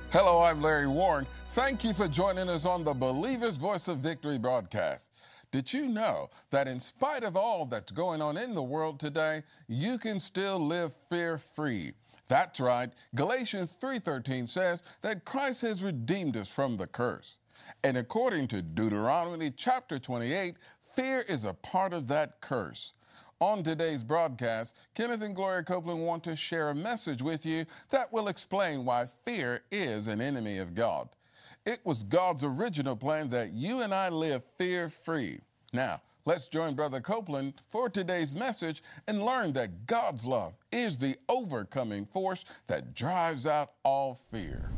Hello, I'm Larry Warren. Thank you for joining us on the Believer's Voice of Victory broadcast. Did you know that in spite of all that's going on in the world today, you can still live fear-free? That's right. Galatians 3:13 says that Christ has redeemed us from the curse. And according to Deuteronomy chapter 28, fear is a part of that curse. On today's broadcast, Kenneth and Gloria Copeland want to share a message with you that will explain why fear is an enemy of God. It was God's original plan that you and I live fear-free. Now, let's join Brother Copeland for today's message and learn that God's love is the overcoming force that drives out all fear.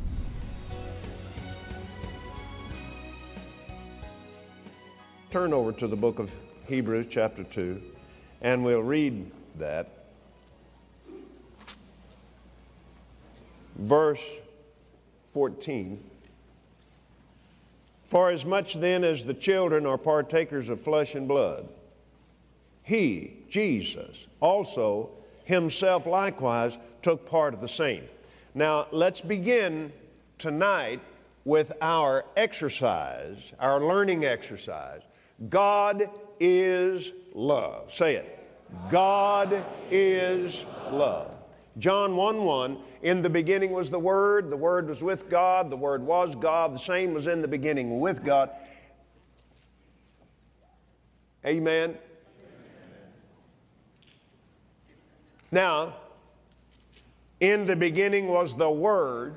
Turn over to the book of Hebrews chapter 2. And we'll read that. Verse 14. For as much then as the children are partakers of flesh and blood, he, Jesus, also himself likewise took part of the same. Now, let's begin tonight with our exercise, our learning exercise. God is love. Say it. God is love. John 1:1, in the beginning was the Word was with God, the Word was God, the same was in the beginning with God. Amen. Now, in the beginning was the Word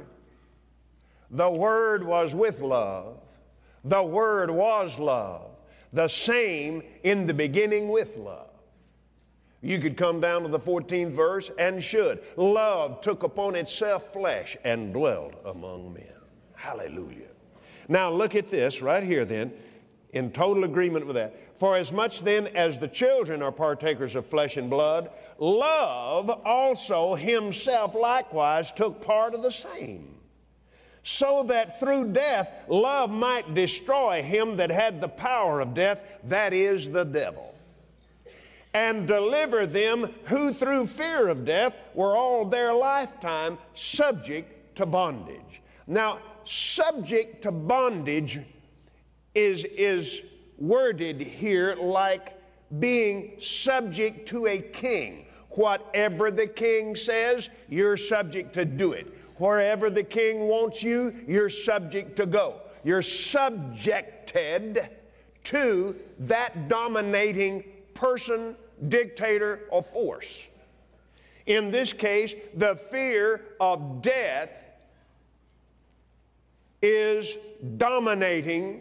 was with love, the Word was love. The same in the beginning with love. You could come down to the 14th verse and should. Love took upon itself flesh and dwelled among men. Hallelujah. Now look at this right here then, in total agreement with that. For as much then as the children are partakers of flesh and blood, love also himself likewise took part of the same, so that through death love might destroy him that had the power of death, that is, the devil, and deliver them who through fear of death were all their lifetime subject to bondage. Now, subject to bondage is worded here like being subject to a king. Whatever the king says, you're subject to do it. Wherever the king wants you, you're subject to go. You're subjected to that dominating person, dictator, or force. In this case, the fear of death is dominating,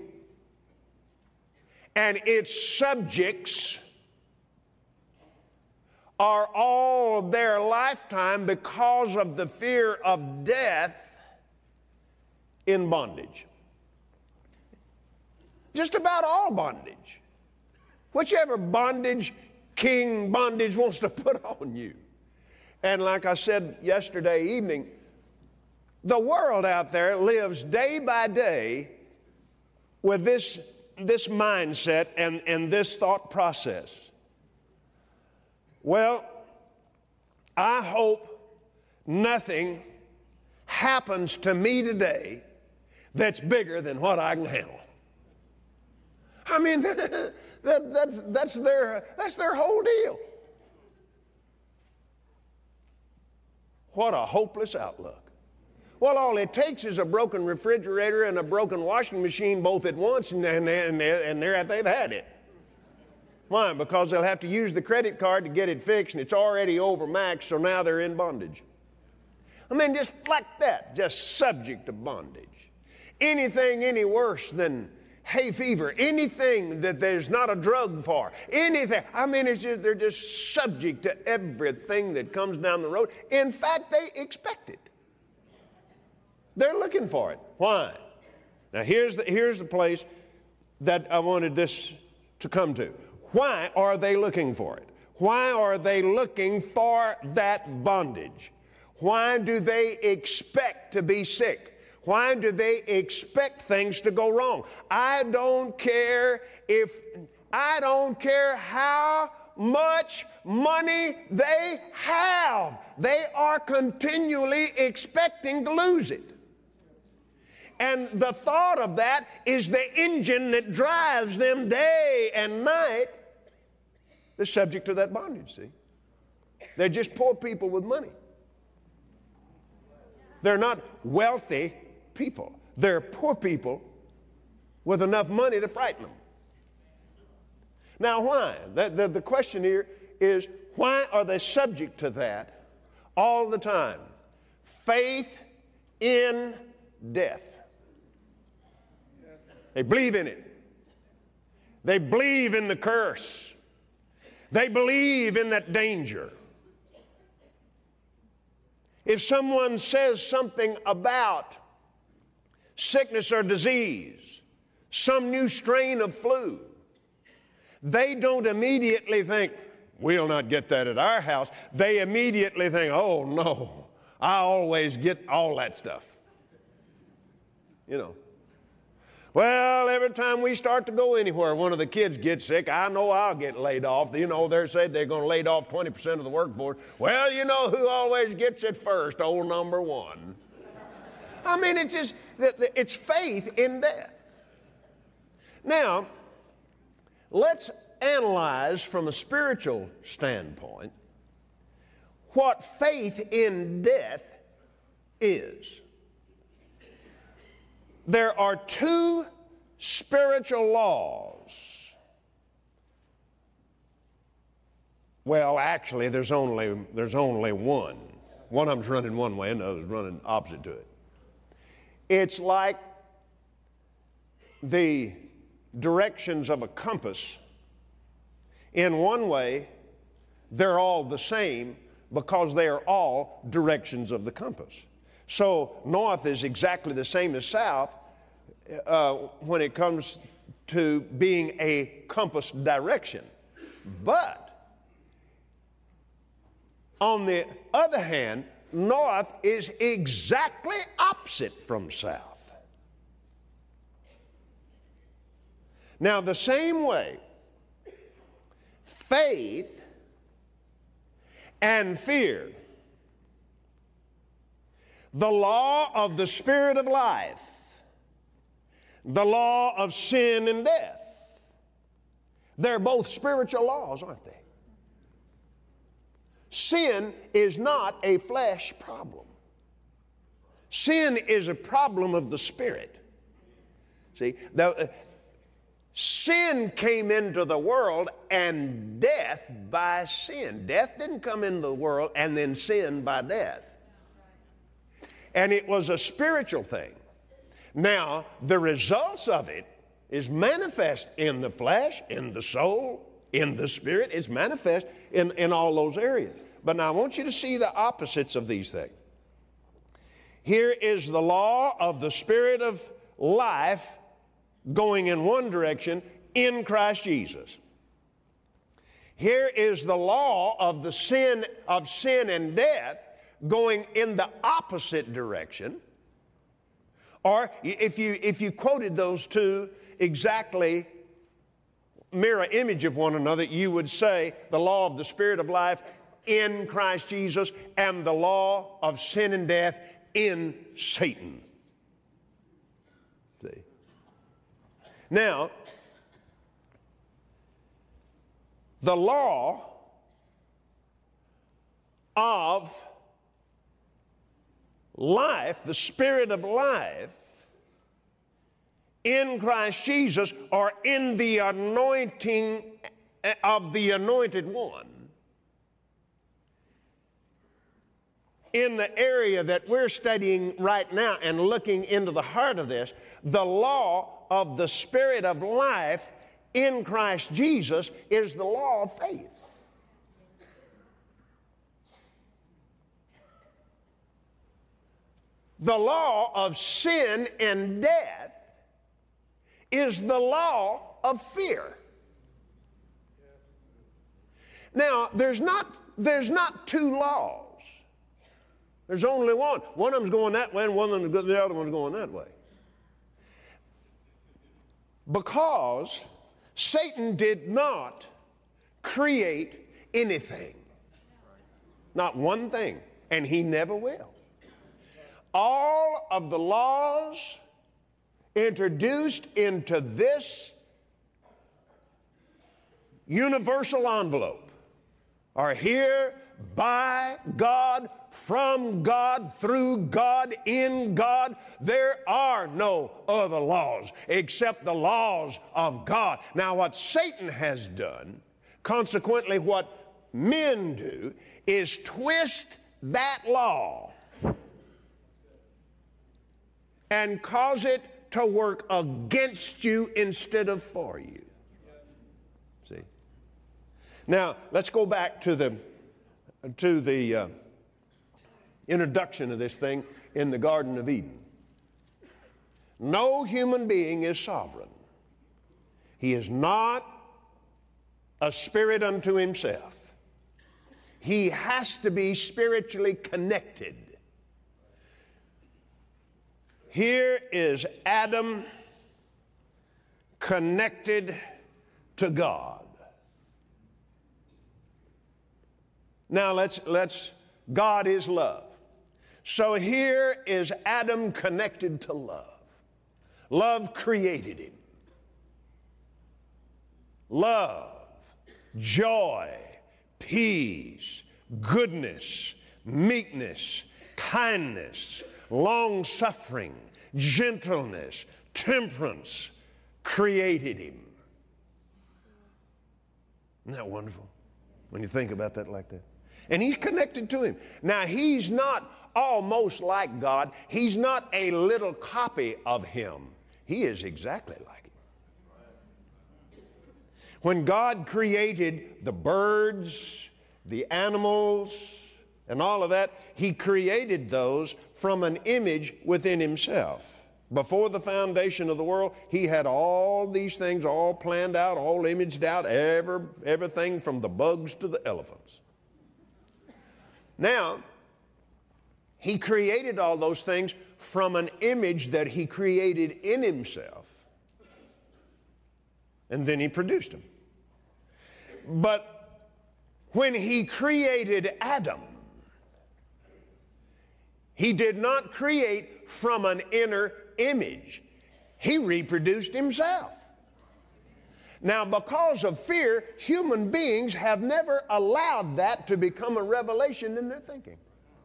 and its subjects are all of their lifetime, because of the fear of death, in bondage. Just about all bondage. Whichever bondage king bondage wants to put on you. And like I said yesterday evening, the world out there lives day by day with this mindset and this thought process. Well, I hope nothing happens to me today that's bigger than what I can handle. I mean, that's their whole deal. What a hopeless outlook. Well, all it takes is a broken refrigerator and a broken washing machine both at once, and they've had it. Why? Because they'll have to use the credit card to get it fixed, and it's already overmaxed, so now they're in bondage. I mean, just like that, just subject to bondage. Anything any worse than hay fever, anything that there's not a drug for, anything. I mean, they're just subject to everything that comes down the road. In fact, they expect it. They're looking for it. Why? Now, here's the place that I wanted this to come to. Why are they looking for it? Why are they looking for that bondage? Why do they expect to be sick? Why do they expect things to go wrong? I don't care how much money they have. They are continually expecting to lose it. And the thought of that is the engine that drives them day and night. They're subject to that bondage, see? They're just poor people with money. They're not wealthy people. They're poor people with enough money to frighten them. Now, why? The question here is, why are they subject to that all the time? Faith in death. They believe in it. They believe in the curse. They believe in that danger. If someone says something about sickness or disease, some new strain of flu, they don't immediately think, we'll not get that at our house. They immediately think, oh no, I always get all that stuff. You know. Well, every time we start to go anywhere, one of the kids gets sick, I know I'll get laid off. You know, they're saying they're going to lay off 20% of the workforce. Well, you know who always gets it first? Old number one. I mean, it's just, it's faith in death. Now, let's analyze from a spiritual standpoint what faith in death is. There are two spiritual laws. Well, actually, there's only one. One of them's running one way and the other's running opposite to it. It's like the directions of a compass. In one way, they're all the same because they are all directions of the compass. So north is exactly the same as south when it comes to being a compass direction. But on the other hand, north is exactly opposite from south. Now, the same way, faith and fear, the law of the Spirit of life, the law of sin and death, they're both spiritual laws, aren't they? Sin is not a flesh problem. Sin is a problem of the Spirit. See, sin came into the world and death by sin. Death didn't come into the world and then sin by death. And it was a spiritual thing. Now, the results of it is manifest in the flesh, in the soul, in the spirit. It's manifest in all those areas. But now I want you to see the opposites of these things. Here is the law of the Spirit of life going in one direction in Christ Jesus. Here is the law of the sin and death going in the opposite direction. Or if you quoted those two exactly mirror image of one another, you would say the law of the Spirit of life in Christ Jesus and the law of sin and death in Satan. See? Now, the law of life, the Spirit of life in Christ Jesus, or in the anointing of the Anointed One, in the area that we're studying right now and looking into the heart of this, the law of the Spirit of life in Christ Jesus is the law of faith. The law of sin and death is the law of fear. Now, there's not two laws. There's only one. One of them's going that way and the other one's going that way. Because Satan did not create anything. Not one thing. And he never will. All of the laws introduced into this universal envelope are here by God, from God, through God, in God. There are no other laws except the laws of God. Now, what Satan has done, consequently what men do, is twist that law and cause it to work against you instead of for you. See? Now, let's go back to the introduction of this thing in the Garden of Eden. No human being is sovereign. He is not a spirit unto himself. He has to be spiritually connected. Here is Adam connected to God. Now God is love. So here is Adam connected to love. Love created him. Love, joy, peace, goodness, meekness, kindness, long-suffering, gentleness, temperance created him. Isn't that wonderful when you think about that like that? And he's connected to him. Now, he's not almost like God. He's not a little copy of him. He is exactly like him. When God created the birds, the animals, and all of that, he created those from an image within himself. Before the foundation of the world, he had all these things all planned out, all imaged out, everything from the bugs to the elephants. Now, he created all those things from an image that he created in himself, and then he produced them. But when he created Adam, he did not create from an inner image. He reproduced himself. Now, because of fear, human beings have never allowed that to become a revelation in their thinking.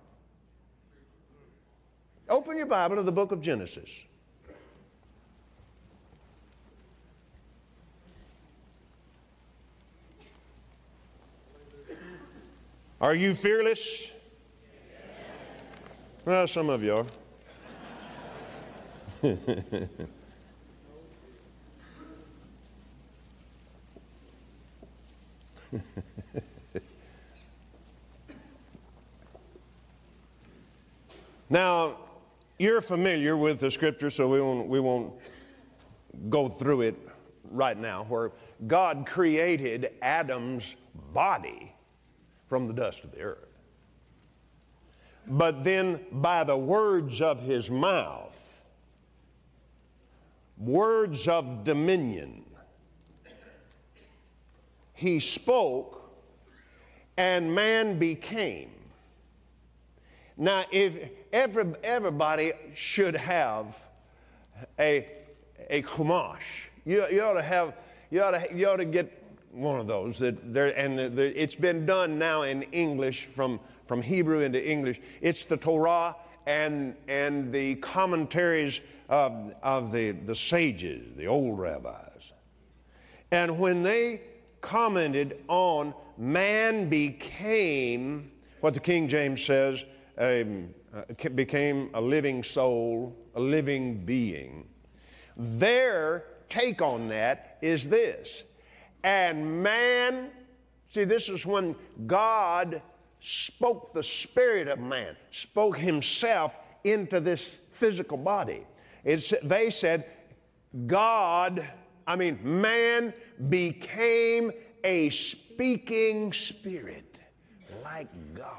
Open your Bible to the book of Genesis. Are you fearless? Well, some of you are. Now, you're familiar with the scripture, so we won't go through it right now, where God created Adam's body from the dust of the earth. But then by the words of his mouth, words of dominion, he spoke and man became. Now, if everybody should have a chumash, you ought to get one of those. It's been done now in English from Hebrew into English. It's the Torah and the commentaries of the sages, the old rabbis. And when they commented on man became, what the King James says, became a living soul, a living being. Their take on that is this. And man, see, this is when God spoke the spirit of man, spoke himself into this physical body. They said, man became a speaking spirit like God.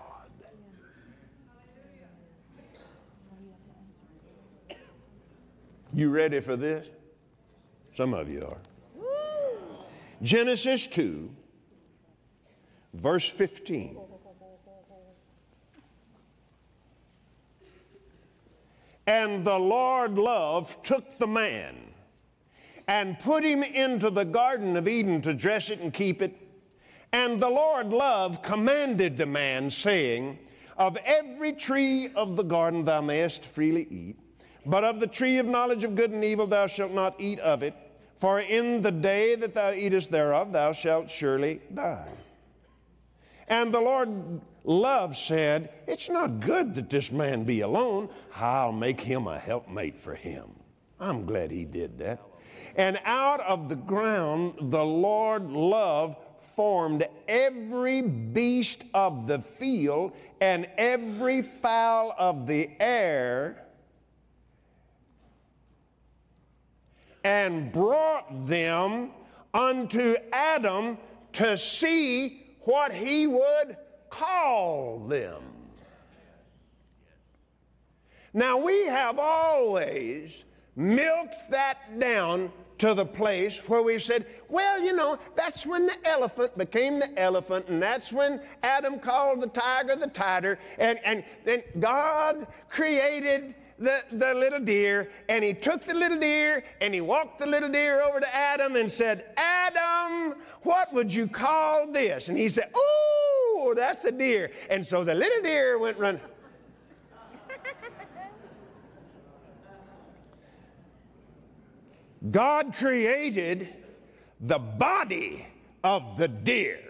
You ready for this? Some of you are. Genesis 2, verse 15. And the Lord love took the man and put him into the Garden of Eden to dress it and keep it. And the Lord love commanded the man, saying, of every tree of the garden thou mayest freely eat, but of the tree of knowledge of good and evil thou shalt not eat of it, for in the day that thou eatest thereof thou shalt surely die. And the Lord love said, it's not good that this man be alone. I'll make him a helpmate for him. I'm glad he did that. And out of the ground the Lord love formed every beast of the field and every fowl of the air, and brought them unto Adam to see what he would call them. Now, we have always milked that down to the place where we said, well, you know, that's when the elephant became the elephant, and that's when Adam called the tiger, and then God created the little deer, and he took the little deer, and he walked the little deer over to Adam and said, Adam, what would you call this? And he said, ooh, that's a deer. And so the little deer went running. God created the body of the deer.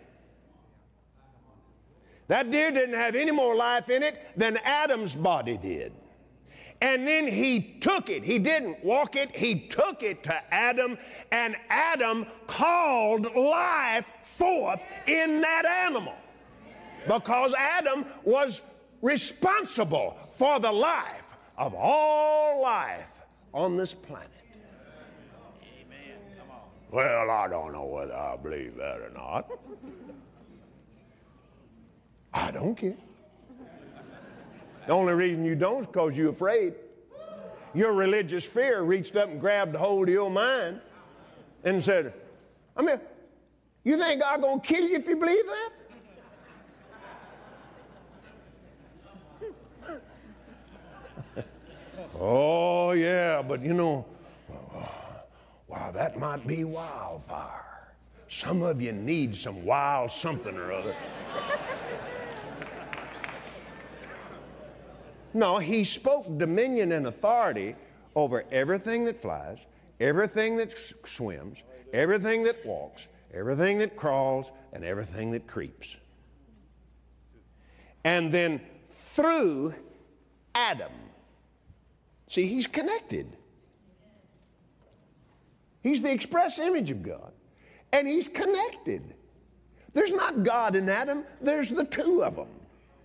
That deer didn't have any more life in it than Adam's body did. And then he took it. He didn't walk it. He took it to Adam, and Adam called life forth in that animal, because Adam was responsible for the life of all life on this planet. Well, I don't know whether I believe that or not. I don't care. The only reason you don't is because you're afraid. Your religious fear reached up and grabbed a hold of your mind and said, I mean, you think God's going to kill you if you believe that? Oh, yeah, but you know, wow, that might be wildfire. Some of you need some wild something or other. No, he spoke dominion and authority over everything that flies, everything that swims, everything that walks, everything that crawls, and everything that creeps. And then through Adam, see, he's connected. He's the express image of God, and he's connected. There's not God in Adam, there's the two of them.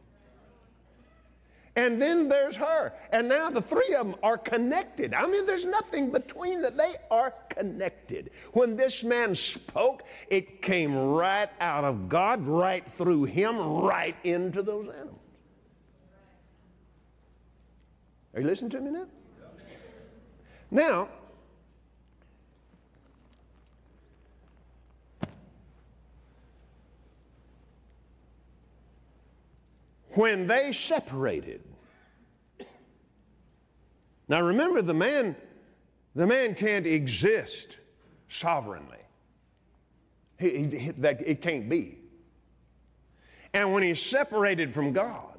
And then there's her. And now the three of them are connected. I mean, there's nothing between them. They are connected. When this man spoke, it came right out of God, right through him, right into those animals. Are you listening to me now? Now, when they separated. Now remember, the man can't exist sovereignly. It can't be. And when he's separated from God,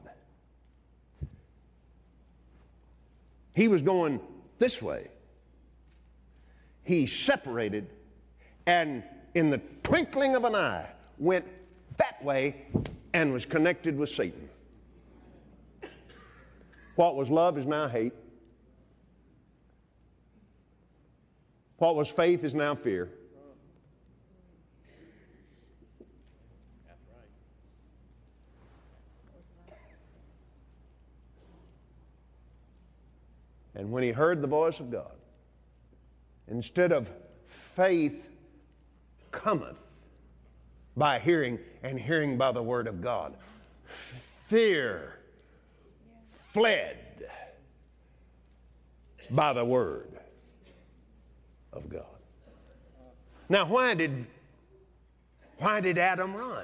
he was going this way. He separated, and in the twinkling of an eye went that way and was connected with Satan. What was love is now hate. What was faith is now fear. And when he heard the voice of God, instead of faith cometh by hearing, and hearing by the word of God, fear fled by the word of God. Now, why did Adam run?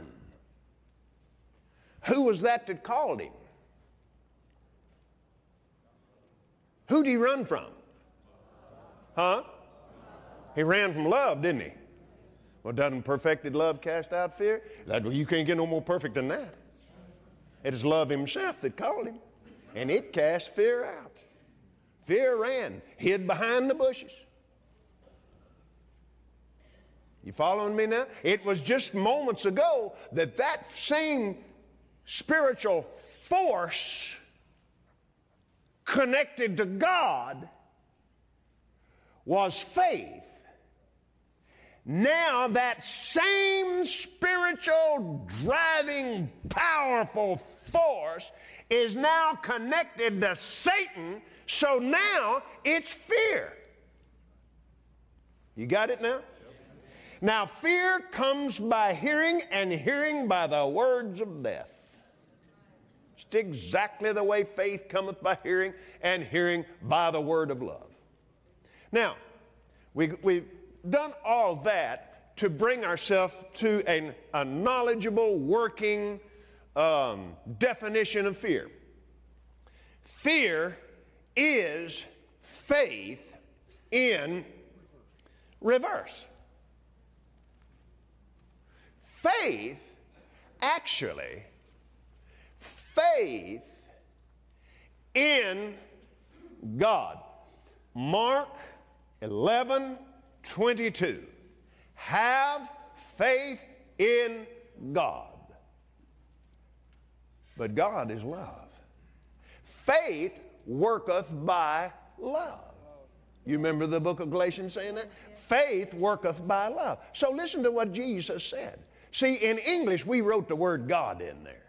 Who was that called him? Who'd he run from? Huh? He ran from love, didn't he? Well, doesn't perfected love cast out fear? You can't get no more perfect than that. It is love himself that called him, and it cast fear out. Fear ran, hid behind the bushes. You following me now? It was just moments ago that same spiritual force connected to God was faith. Now that same spiritual, driving, powerful force is now connected to Satan, so now it's fear. You got it now? Now fear comes by hearing, and hearing by the words of death. It's exactly the way faith cometh by hearing, and hearing by the word of love. Now, we've done all that to bring ourselves to a knowledgeable, working definition of fear. Fear is faith in reverse. Faith in God. Mark 11:22. Have faith in God. But God is love. Faith worketh by love. You remember the book of Galatians saying that? Faith worketh by love. So listen to what Jesus said. See, in English, we wrote the word God in there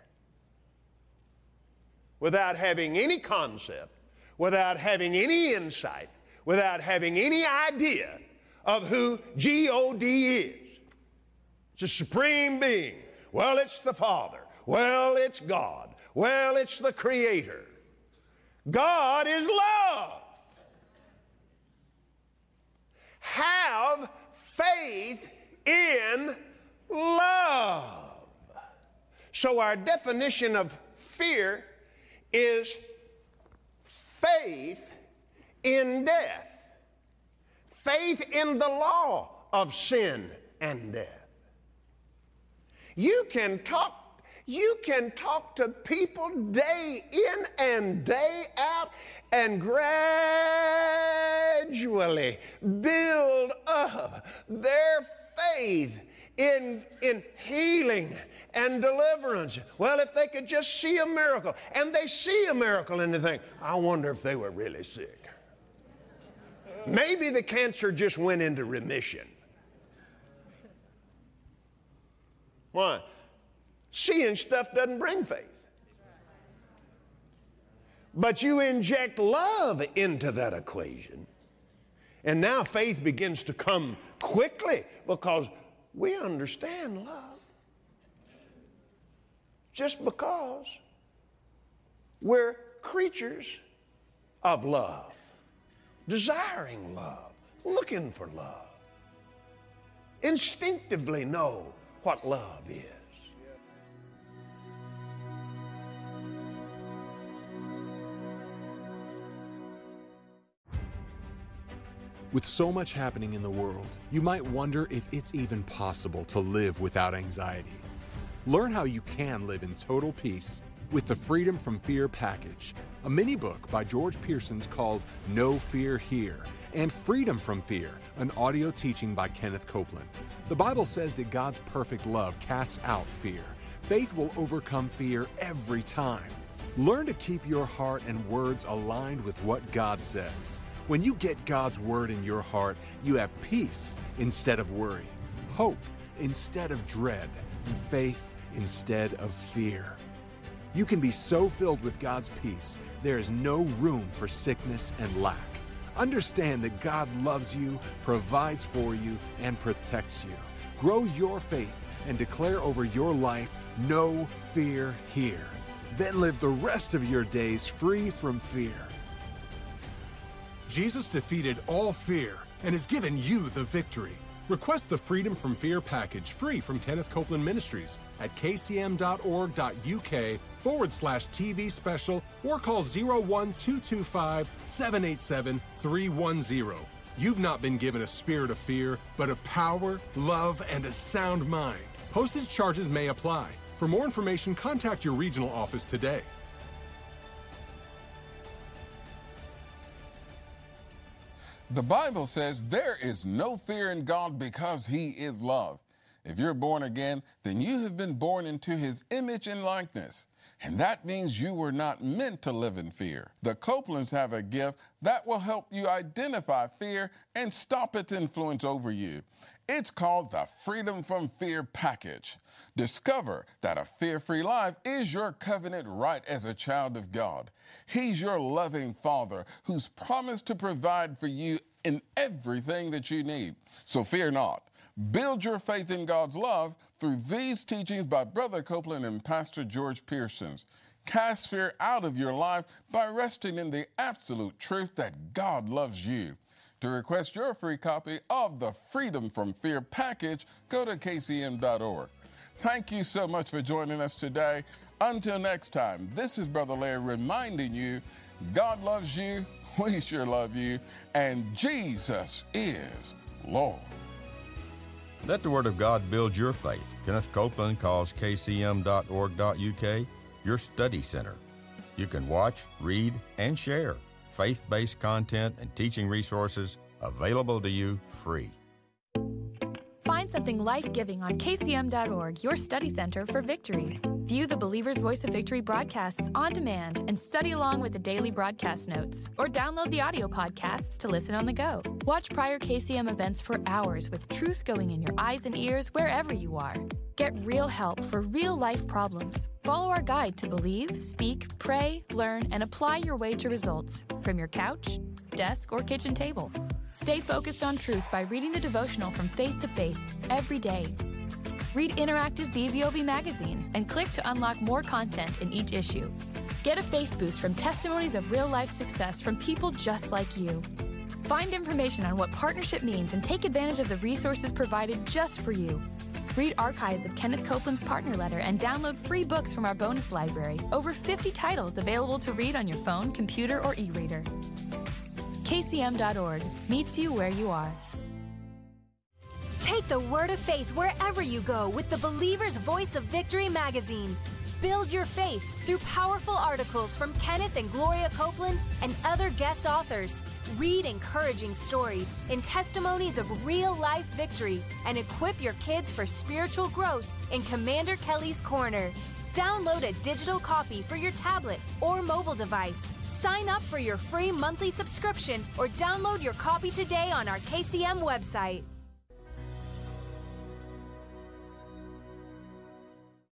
without having any concept, without having any insight, without having any idea of who G-O-D is. It's a supreme being. Well, it's the Father. Well, it's God. Well, it's the Creator. God is love. Have faith in love. So our definition of fear is faith in death. Faith in the law of sin and death. You can talk to people day in and day out and gradually build up their faith in healing and deliverance. Well, if they could just see a miracle, and they see a miracle and they think, I wonder if they were really sick. Maybe the cancer just went into remission. Why? Seeing stuff doesn't bring faith. But you inject love into that equation, and now faith begins to come quickly because we understand love. Just because we're creatures of love, desiring love, looking for love, instinctively know what love is. With so much happening in the world, you might wonder if it's even possible to live without anxiety. Learn how you can live in total peace with the Freedom from Fear package, a mini book by George Pearson called No Fear Here, and Freedom from Fear, an audio teaching by Kenneth Copeland. The Bible says that God's perfect love casts out fear. Faith will overcome fear every time. Learn to keep your heart and words aligned with what God says. When you get God's word in your heart, you have peace instead of worry, hope instead of dread, and faith instead of fear. You can be so filled with God's peace, there is no room for sickness and lack. Understand that God loves you, provides for you, and protects you. Grow your faith and declare over your life, no fear here. Then live the rest of your days free from fear. Jesus defeated all fear and has given you the victory. Request the Freedom from Fear package free from Kenneth Copeland Ministries at kcm.org.uk/TV special or call 01225-787-310. You've not been given a spirit of fear, but of power, love, and a sound mind. Postage charges may apply. For more information, contact your regional office today. The Bible says there is no fear in God because He is love. If you're born again, then you have been born into His image and likeness. And that means you were not meant to live in fear. The Copelands have a gift that will help you identify fear and stop its influence over you. It's called the Freedom from Fear package. Discover that a fear-free life is your covenant right as a child of God. He's your loving Father who's promised to provide for you in everything that you need. So fear not. Build your faith in God's love through these teachings by Brother Copeland and Pastor George Pearsons. Cast fear out of your life by resting in the absolute truth that God loves you. To request your free copy of the Freedom from Fear package, go to kcm.org. Thank you so much for joining us today. Until next time, this is Brother Larry reminding you, God loves you, we sure love you, and Jesus is Lord. Let the Word of God build your faith. Kenneth Copeland calls kcm.org.uk your study center. You can watch, read, and share faith-based content and teaching resources available to you free. Find something life-giving on kcm.org, your study center for victory. View the Believer's Voice of Victory broadcasts on demand and study along with the daily broadcast notes, or download the audio podcasts to listen on the go. Watch prior KCM events for hours with truth going in your eyes and ears wherever you are. Get real help for real-life problems. Follow our guide to believe, speak, pray, learn, and apply your way to results from your couch, desk, or kitchen table. Stay focused on truth by reading the devotional From Faith to Faith every day. Read interactive BVOV magazines and click to unlock more content in each issue. Get a faith boost from testimonies of real-life success from people just like you. Find information on what partnership means and take advantage of the resources provided just for you. Read archives of Kenneth Copeland's partner letter and download free books from our bonus library. Over 50 titles available to read on your phone, computer, or e-reader. KCM.org meets you where you are. Take the word of faith wherever you go with the Believer's Voice of Victory magazine. Build your faith through powerful articles from Kenneth and Gloria Copeland and other guest authors. Read encouraging stories and testimonies of real-life victory and equip your kids for spiritual growth in Commander Kelly's Corner. Download a digital copy for your tablet or mobile device. Sign up for your free monthly subscription or download your copy today on our KCM website.